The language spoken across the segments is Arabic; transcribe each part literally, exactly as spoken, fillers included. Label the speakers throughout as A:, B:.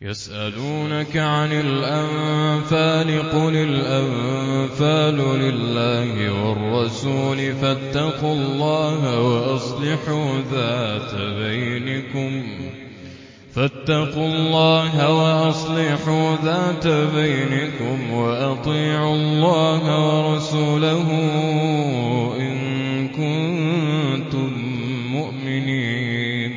A: يسألونك عن الأنفال قل الأنفال لله والرسول فاتقوا الله وأصلحوا ذات بينكم فاتقوا الله وأصلحوا ذات بينكم وأطيعوا الله ورسوله إن كنتم مؤمنين.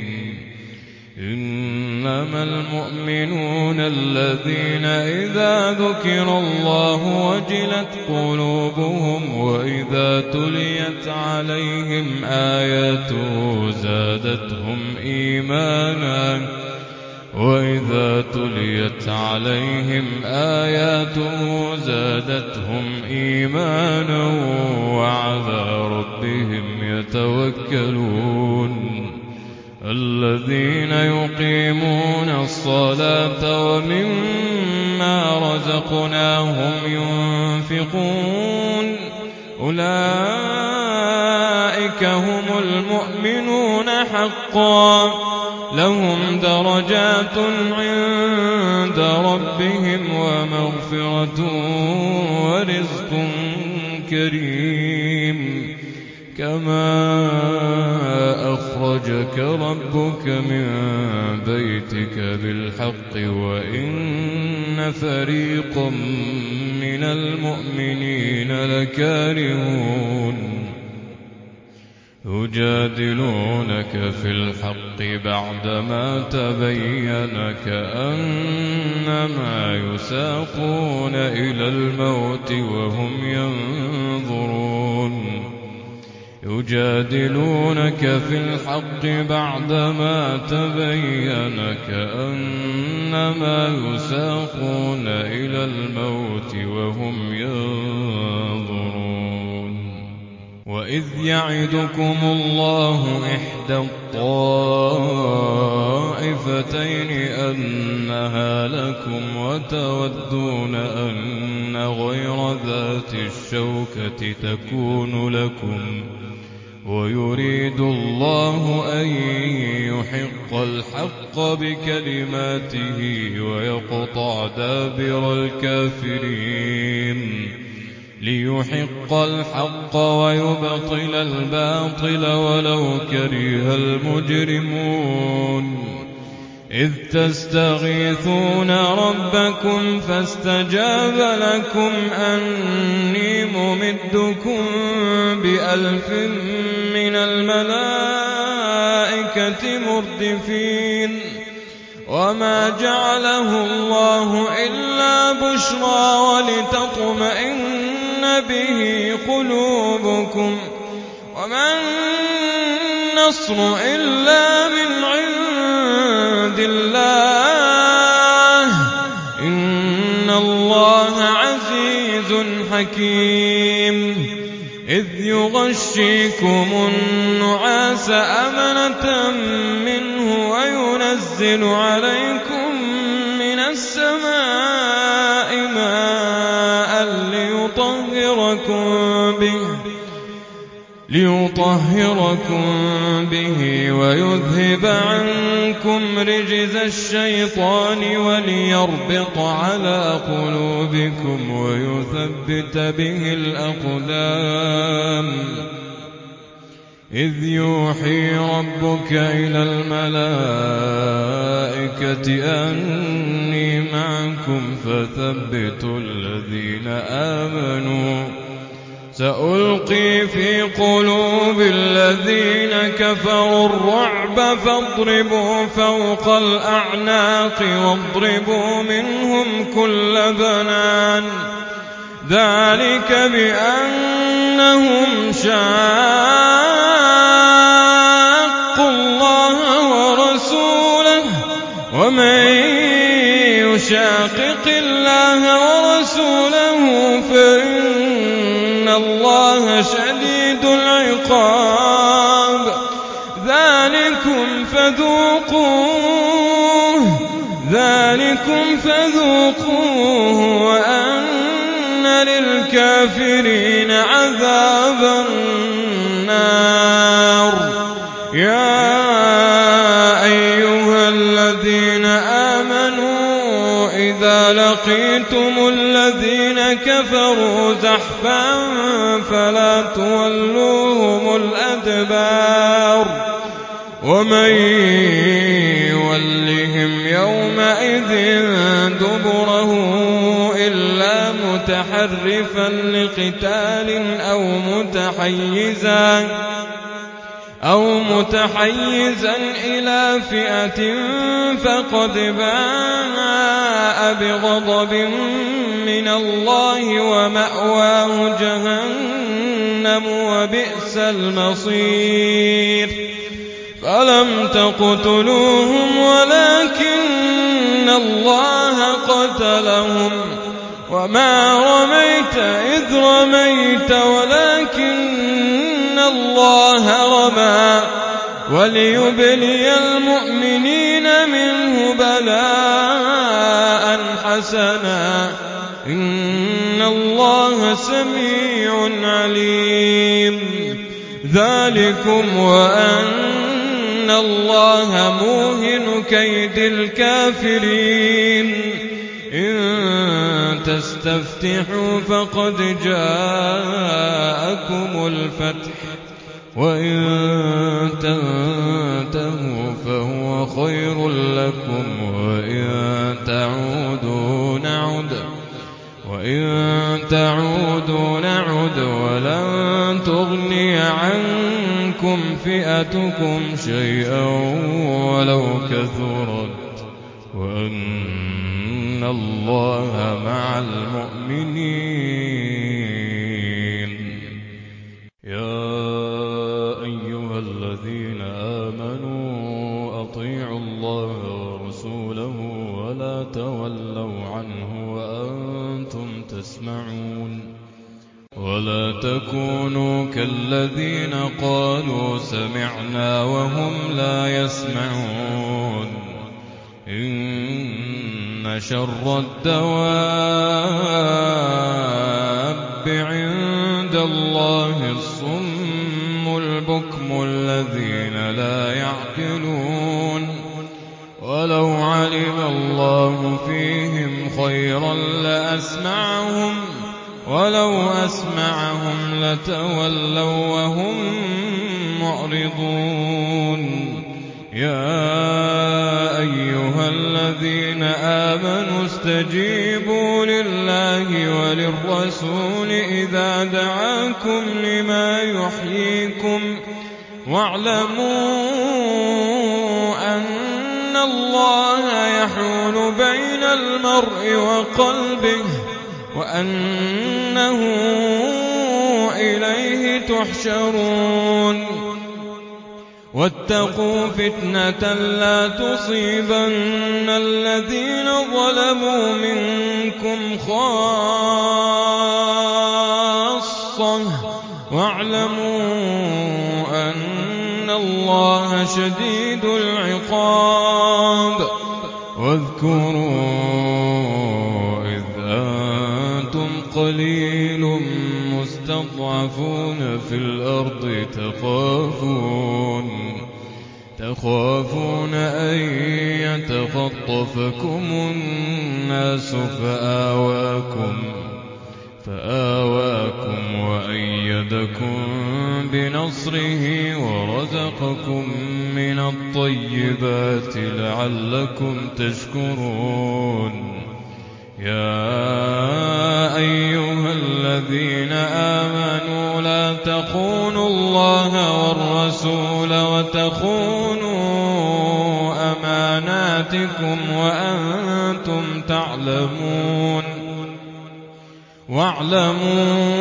A: إنما المؤمنون الذين إذا ذكر الله وجلت قلوبهم وإذا تليت عليهم آياته زادتهم إيمانا وإذا تليت عليهم آياته زادتهم إيمانا وعلى ربهم يتوكلون. الذين يقيمون الصلاة ومما رزقناهم ينفقون أولئك هم المؤمنون حقا لهم درجات عند ربهم ومغفرة ورزق كريم. كما أخرجك ربك من بيتك بالحق وإن فريقا من المؤمنين لكارهون يجادلونك في الحق بعدما تبين كأنما يساقون إلى الموت وهم ينظرون يجادلونك في الحق بعدما تبين كأنما يساقون إلى الموت وهم ينظرون. وإذ يعدكم الله إحدى الطائفتين أنها لكم وتودون أن غير ذات الشوكة تكون لكم ويريد الله أن يحق الحق بكلماته ويقطع دابر الكافرين ليحق الحق ويبطل الباطل ولو كره المجرمون. إذ تستغيثون ربكم فاستجاب لكم أني ممدكم بألف من الملائكة مردفين. وما جعله الله إلا بشرى ولتطمئن به قلوبكم وما النصر إلا من عند الله إن الله عزيز حكيم. إذ يغشيكم النعاس أمنة منه وينزل عليكم من السماء ماء ليطهركم به ليطهركم به ويذهب عنكم رجز الشيطان وليربط على قلوبكم ويثبت به الأقدام. إذ يوحي ربك إلى الملائكة أني معكم فثبتوا الذين آمنوا سألقي في قلوب الذين كفروا الرعب فاضربوا فوق الأعناق واضربوا منهم كل بنان ذلك بأنهم شاقوا الله ورسوله ومن يشاقق الله ورسوله فإن الله شديد العقاب. ذلكم فذوقوه ذلكم فذوقوه وأن للكافرين عذاب النار. يا أيها الذين آمنوا إذا لقيتم الذين كفروا زحفا فلا تولوهم الأدبار ومن يولهم يومئذ دبره إلا متحرفا لقتال أو متحيزا أو متحيزا إلى فئة فقد باء بغضب من الله ومأواه جهنم وبئس المصير فلم تقتلوهم ولكن الله قتلهم وما رميت إذ رميت ولكن الله رمى وليبلي المؤمنين منه بلاء حسنا إن الله سميع عليم ذلكم وأن الله موهن كيد الكافرين إن تستفتحوا فقد جاءكم الفتح وإن تنتهوا فهو خير لكم وإن تعودوا نعد وإن تعودوا نعد ولن تغني عنكم فئتكم شيئا ولو كثرت وأن الله مع المؤمنين يا أيها الذين آمنوا أطيعوا الله ورسوله ولا تولوا عنه وأنتم تسمعون ولا تكونوا كالذين قالوا سمعنا وهم لا يسمعون إن شر الدواب عند الله الصم البكم الذين لا يعقلون ولو علم الله فيهم خيرا لأسمعهم ولو أسمعهم لتولوا وهم معرضون يا أيها الذين آمنوا استجيبوا لله وللرسول إذا دعاكم لما يحييكم واعلموا أن الله يحول بين المرء وقلبه وأنه إليه تحشرون واتقوا فتنة لا تصيبن الذين ظلموا منكم خاصة واعلموا أن الله شديد العقاب واذكروا إذ أنتم قليل مستضعفون في الأرض تخافون تخافون أن يتخطفكم الناس فآواكم فآواكم وأيدكم بنصره ورزقكم من الطيبات لعلكم تشكرون يا أيها الذين آمنوا لا تخونوا الله والرسول وتخونوا أماناتكم وأنتم تعلمون واعلموا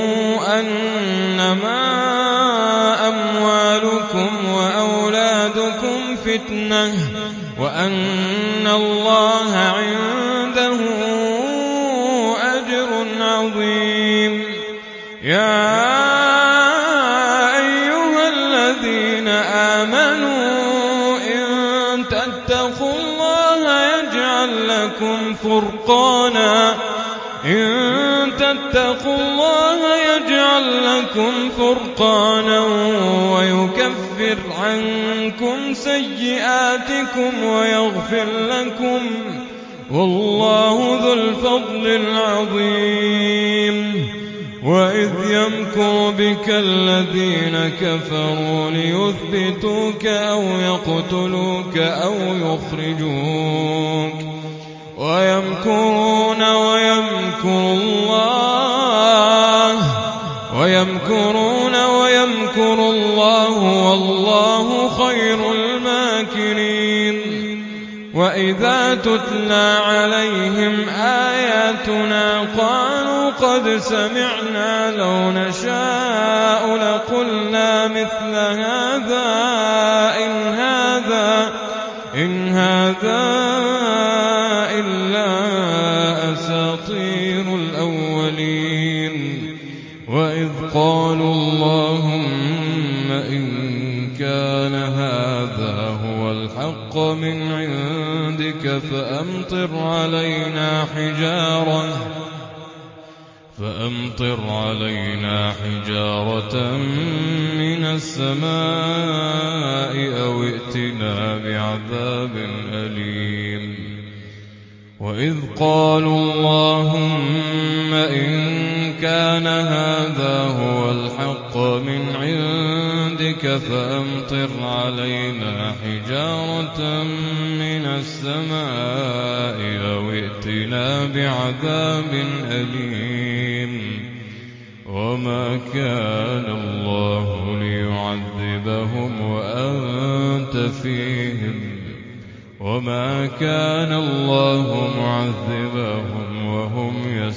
A: أنما أموالكم وأولادكم فتنة وأن الله عنده أجر عظيم يا أيها الذين آمنوا إن تتقوا الله يجعل لكم فرقانا إن تتقوا الله يجعل لكم فرقانا ويكفر عنكم سيئاتكم ويغفر لكم والله ذو الفضل العظيم. وإذ يمكر بك الذين كفروا ليثبتوك أو يقتلوك أو يخرجوك ويمكرون ويمكر الله ويمكرون ويمكر الله والله خير الماكرين. وإذا تتلى عليهم آياتنا قالوا قد سمعنا لو نشاء لقلنا مثل هذا إن هذا إن هذا إلا أساطير الأولين. وإذ قالوا اللهم إن كان هذا هو الحق من عندك فأمطر علينا حجارة فأمطر علينا حجارة من السماء أو ائتنا بعذاب أليم. وإذ قالوا اللهم إن كان هذا هو الحق من عندك فأمطر علينا حجارة من السماء أو ائتنا بعذاب أليم. وما كان الله ليعذبهم وأنت فيهم وما كان الله معذبهم وهم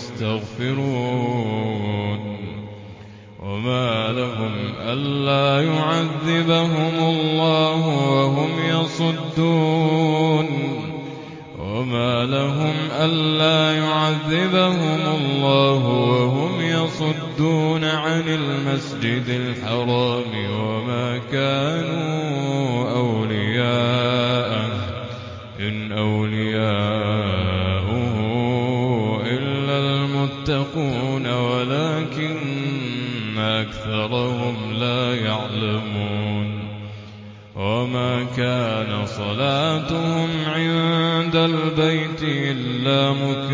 A: يستغفرون. وما لهم ألا يعذبهم الله وهم يصدون وما لهم ألا يعذبهم الله وهم يصدون عن المسجد الحرام وما كانوا أولياءه إن أولياؤه إلا المتقون ولكن أكثرهم لا يعلمون. وما كان صلاتهم عند البيت إلا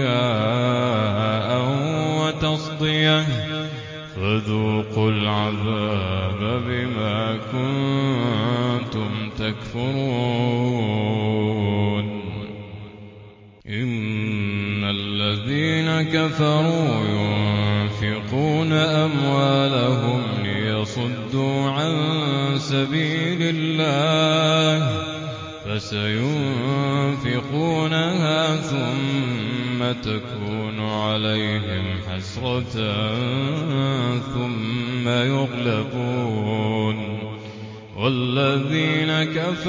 A: مكاء وتصدية فذوقوا العذاب بما كنتم تكفرون. إن الذين كفروا ينفقون أموالهم ليصدوا عن سبيل الله فسينفقونها ثم تكون عليهم حسرة ثم يغلبون والذين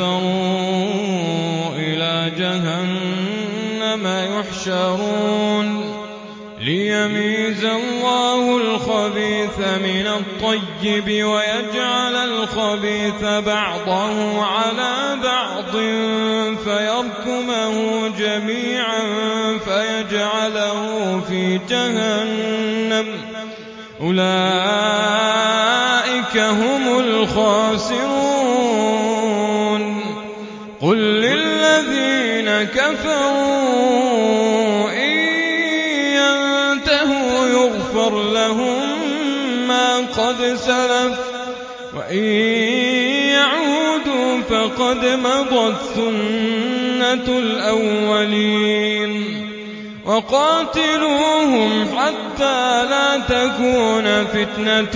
A: كفروا إلى جهنم يحشرون ليميز الله الخبيث من الطيب ويجعل الخبيث بعضه على بعض فيركمه جميعا فيجعله في جهنم أولئك هم الخاسرون. قل للذين كفروا إن ينتهوا يغفر لهم ما قد سلف وإن يعودوا فقد مضت سنة الأولين. وقاتلوهم حتى لا تكون فتنة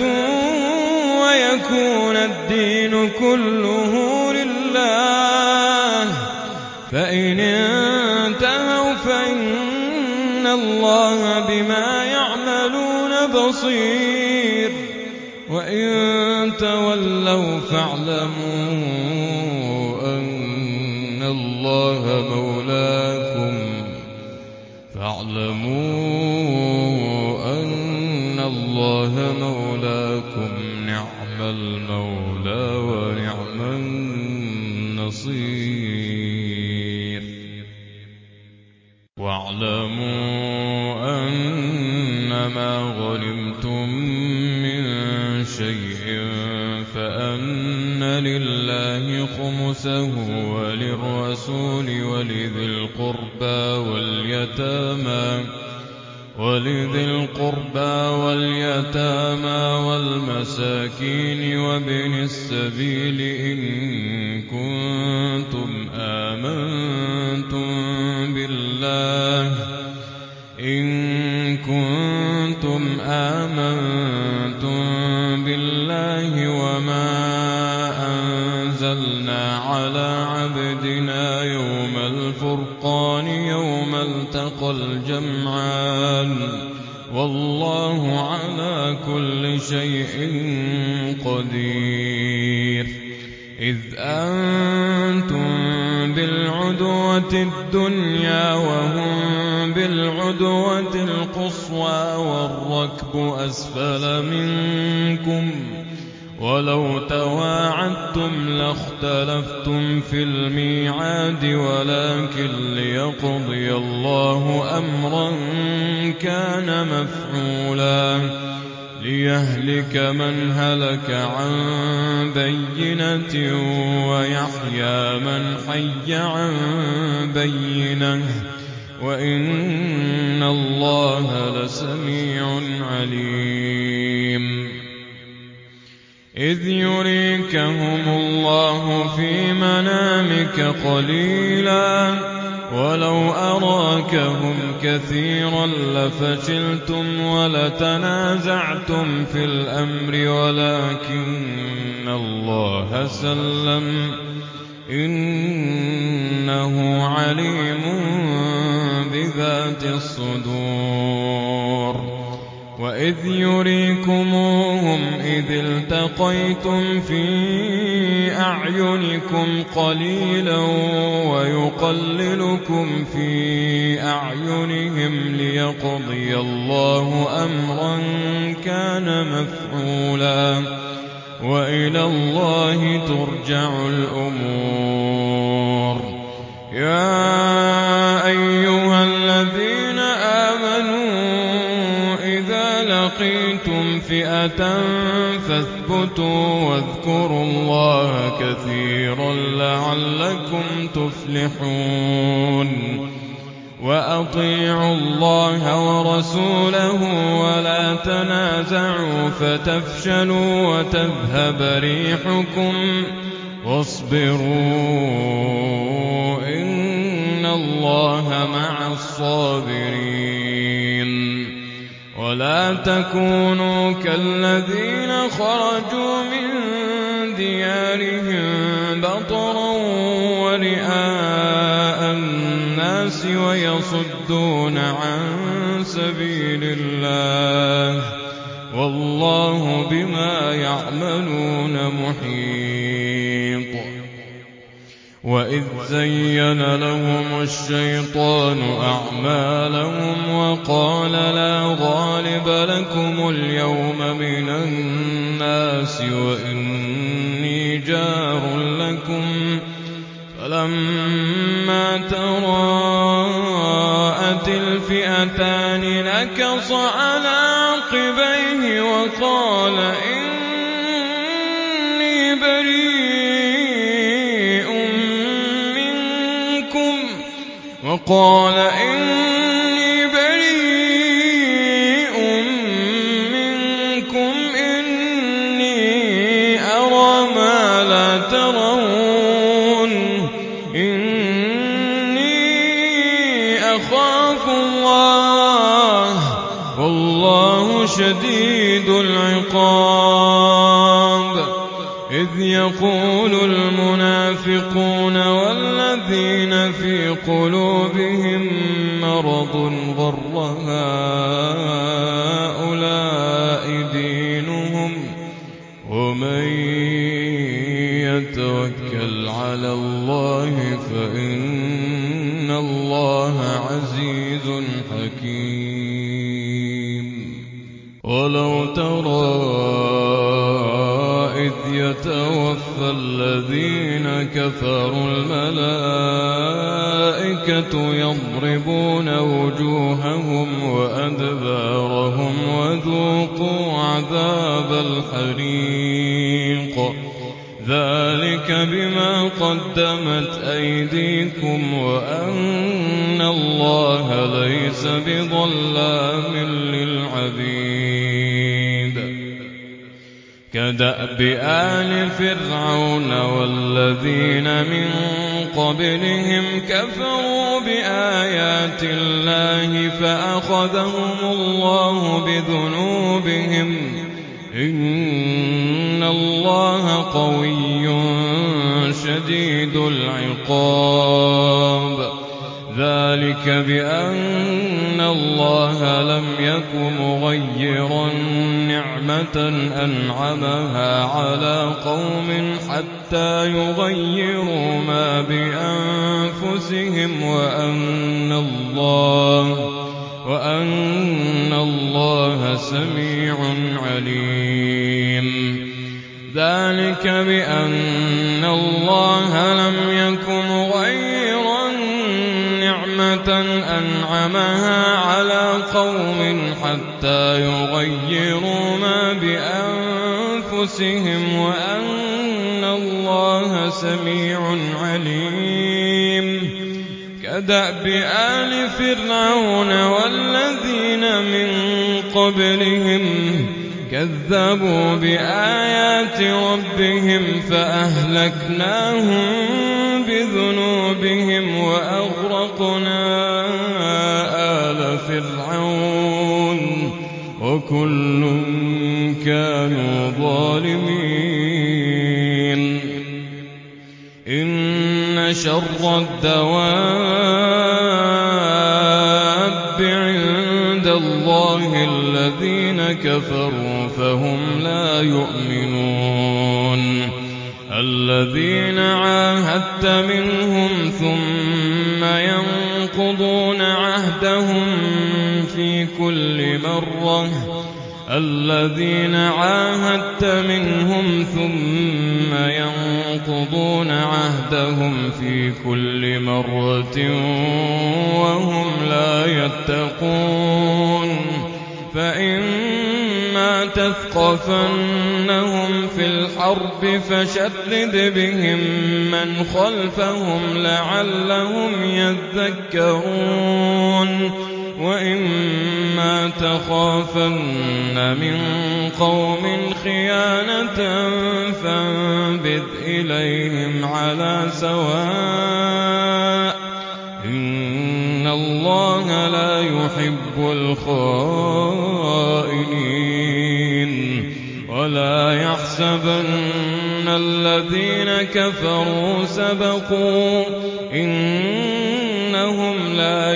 A: ويكون الدين كله لله فإن انتهوا فإن الله بما يعملون بصير وإن تولوا فاعلموا أن الله مولاكم فاعلموا أن الله مولاكم نعم المولى ونعم النصير. واعلموا أنما غنمتم من شيء فأن لله خمسه وللرسول ولذي القربى واليتامى واليتامى ولذي القربى واليتامى والمساكين وابن السبيل إن كنتم آمنتم بالله إن كنتم آمنتم بالله وما أنزلنا على عبدنا يوم الفرقان يوم التقى الجمعان والله على كل شيء قدير. إذ أنتم بالعدوة الدنيا وهم بالعدوة القصوى والركب أسفل منكم ولو تواعدتم لاختلفتم في الميعاد ولكن ليقضي الله أمرا كان مفعولا ليهلك من هلك عن بينة ويحيى من حي عن بينة وإن الله لسميع عليم. إذ يريكهم الله في منامك قليلا ولو أراكهم كثيرا لفشلتم ولتنازعتم في الأمر ولكن الله سلم إنه عليم بذات الصدور. وإذ يريكموهم إذ التقيتم في أعينكم قليلا ويقللكم في أعينهم ليقضي الله أمرا كان مفعولا وإلى الله ترجع الأمور. يا أيها الذين آمنوا إذا لقيتم فئة فاثبتوا واذكروا الله كثيرا لعلكم تفلحون. وأطيعوا الله ورسوله ولا تنازعوا فتفشلوا وتذهب ريحكم واصبروا إن الله مع الصابرين. ولا تكونوا كالذين خرجوا من ديارهم بطرا ورئاء الناس ويصدون عن سبيل الله والله بما يعملون محيط. وإذ زين لهم الشيطان أعمالهم وقال لا غالب لكم اليوم من الناس وإني جار لكم فلما تراءت الفئتان نكص على عقبيه وقال إني بريء منكم وقال إني بريء منكم إني أرى ما لا ترون إني أخاف الله والله شديد العقاب. إذ يقول المنافقون والذين في قلوبهم مرض غر هؤلاء دينهم ومن يتوكل على الله فإن الله عزيز حكيم. ولو ترى إذ يتوفى الذين كفروا الملائكة يضربون وجوههم وأدبارهم وذوقوا عذاب الحريق ذلك بما قدمت أيديكم وأن الله ليس بظلام للعبيد كدأب آل فرعون والذين من قبلهم كفروا بآيات الله فأخذهم الله بذنوبهم إن الله قوي شديد العقاب ذلك بأن الله لم يك مغيرا نعمة أنعمها على قوم حتى يغيروا ما بأنفسهم وأن الله وأن الله سميع عليم ذلك بأن الله لم يك مغيرا نعمة أنعمها على قوم حتى يغيروا ما بأنفسهم وأن الله سميع عليم كدأب آل فرعون والذين من قبلهم كذبوا بآيات ربهم فأهلكناهم بذنوبهم وأغرقنا آل فرعون وكل كانوا ظالمين إن شر الدواب عند الله الذين كفروا فهم لا يؤمنون الذين عاهدت منهم ثم ينقضون عهدهم في كل مرة الذين عاهدت منهم ثم ينقضون عهدهم في كل مرة وهم لا يتقون فإما تثقفنهم في الحرب فشرد بهم من خلفهم لعلهم يذكرون وإما تخافن من قوم خيانة فانبذ إليهم على سواء إن الله لا يحب الخائنين ولا يحسبن الذين كفروا سبقوا إنهم لا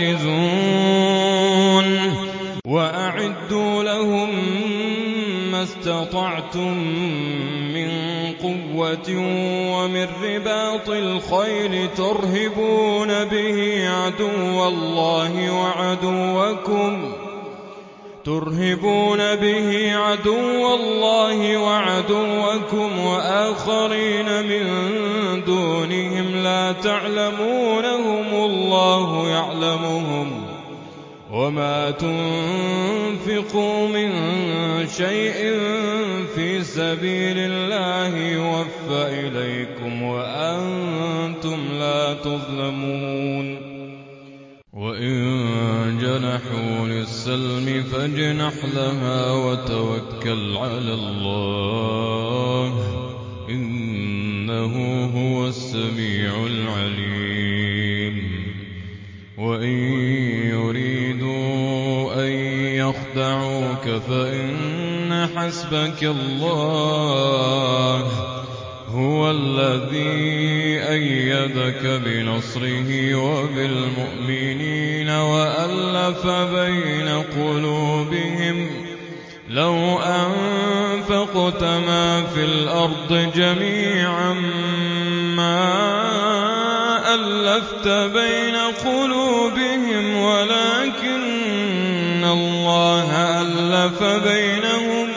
A: يعجزون وأعدوا لهم ما استطعتم من قوة ومن رباط الخيل ترهبون به عدو الله وعدوكم ترهبون به عدو الله وعدوكم وآخرين من دونهم لا تعلمونهم الله يعلمهم وما تنفقوا من شيء في سبيل الله يوفى إليكم وأنتم لا تظلمون وإن جنحوا للسلم فاجنح لها وتوكل على الله إنه هو السميع العليم وإن يريدوا أن يخدعوك فإن حسبك الله هو الذي أيدك بنصره وبالمؤمنين وألف بين قلوبهم لو أنفقت ما في الأرض جميعا ما ألفت بين قلوبهم ولكن الله ألف بينهم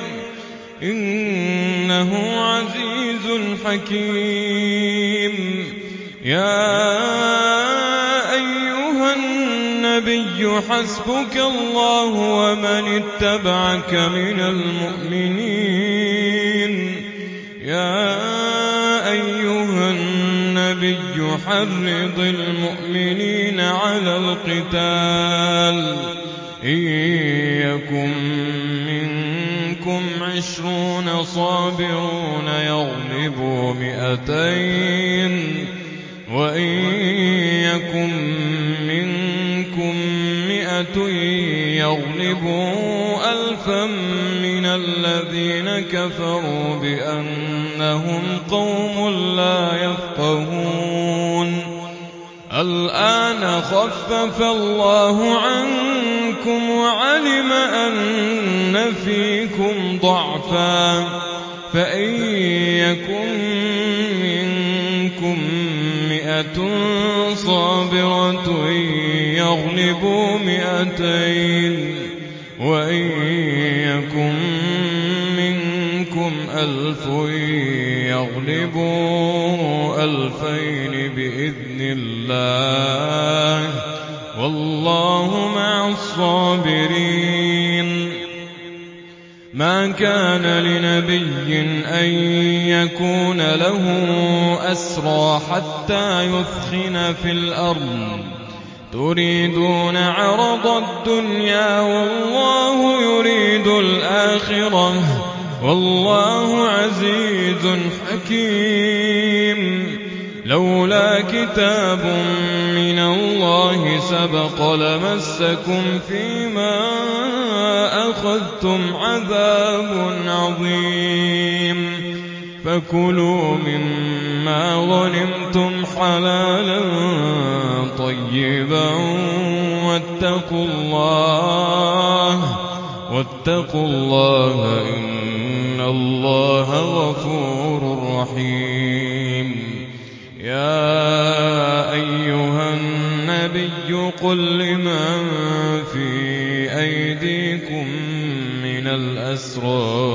A: إنه عزيز حكيم يا أيها النبي حسبك الله ومن اتبعك من المؤمنين يا النبي حرض المؤمنين على القتال إن يكن منكم عشرون صابرون يغلبوا مئتين وإن يكن منكم مئة يغلبوا ألفا من الذين كفروا بأنهم قوم لا يفقهون الآن خفف الله عنكم وعلم أن فيكم ضعفا فإن يكن منكم مئة صابرة يغلبوا مئتين وإن يكن منكم ألف يغلبوا ألفين بإذن الله والله مع الصابرين ما كان لنبي أن يكون له أسرى حتى يثخن في الأرض تريدون عرض الدنيا والله يريد الآخرة والله عزيز حكيم لولا كتاب من الله سبق لمسكم فيما أخذتم عذاب عظيم فكلوا مما غنمتم حلالا طيبا واتقوا الله واتقوا الله إن الله غفور رحيم يا أيها النبي قل لمن في أيديكم من الأسرى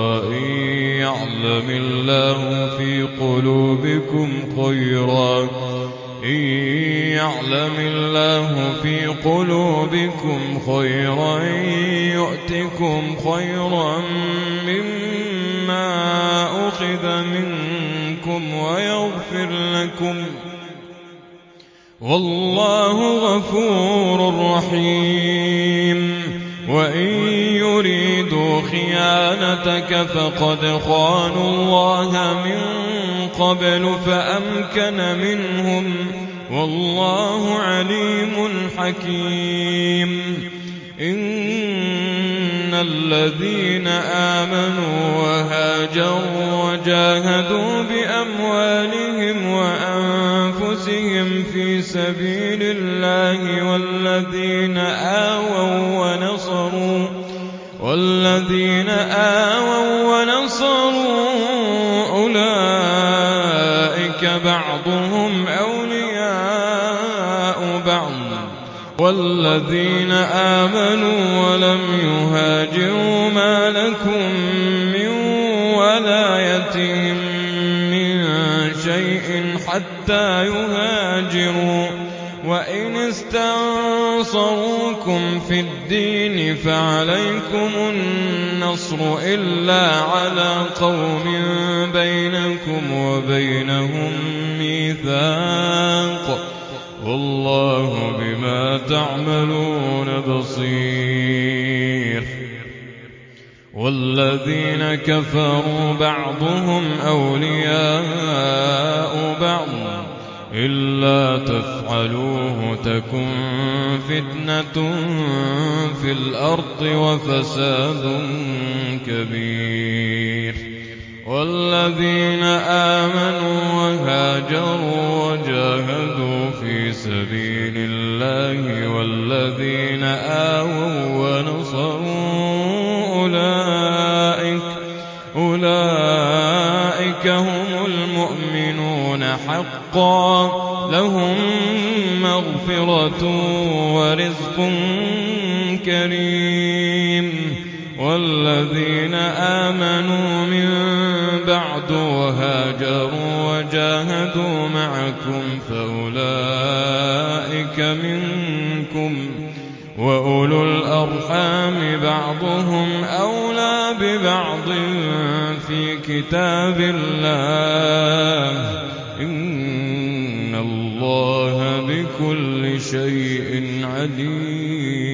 A: يعلم الله في قلوبكم خيرا إن يعلم الله في قلوبكم خيرا يؤتكم خيرا مما أخذ منكم ويغفر لكم والله غفور رحيم وإن يريدوا خيانتك فقد خانوا الله من قبل فأمكن منهم والله عليم حكيم إن الذين آمنوا وهاجروا وجاهدوا بأموالهم وأنفسهم في سبيل الله والذين آووا ونصروا والذين آووا ونصروا أولئك بعضهم أولياء بعض والذين آمنوا ولم يهاجروا ما لكم من ولايتهم من شيء حتى يهاجروا وإن استنصروكم في الدين فعليكم النصر إلا على قوم بينكم وبينهم ميثاق والله بما تعملون بصير والذين كفروا بعضهم أولياء بعض إلا تفعلوه تكن فتنة في الأرض وفساد كبير والذين آمنوا وهاجروا وجاهدوا في سبيل الله والذين آووا ونصروا أولئك أولئك هم المؤمنون حقا لهم مغفرة ورزق كريم والذين آمنوا من بعد وهاجروا وجاهدوا معكم فأولئك منكم وأولو الأرحام بعضهم أولى ببعض في كتاب الله إن اللَّهَ بِكُلِّ شَيْءٍ عَلِيمٌ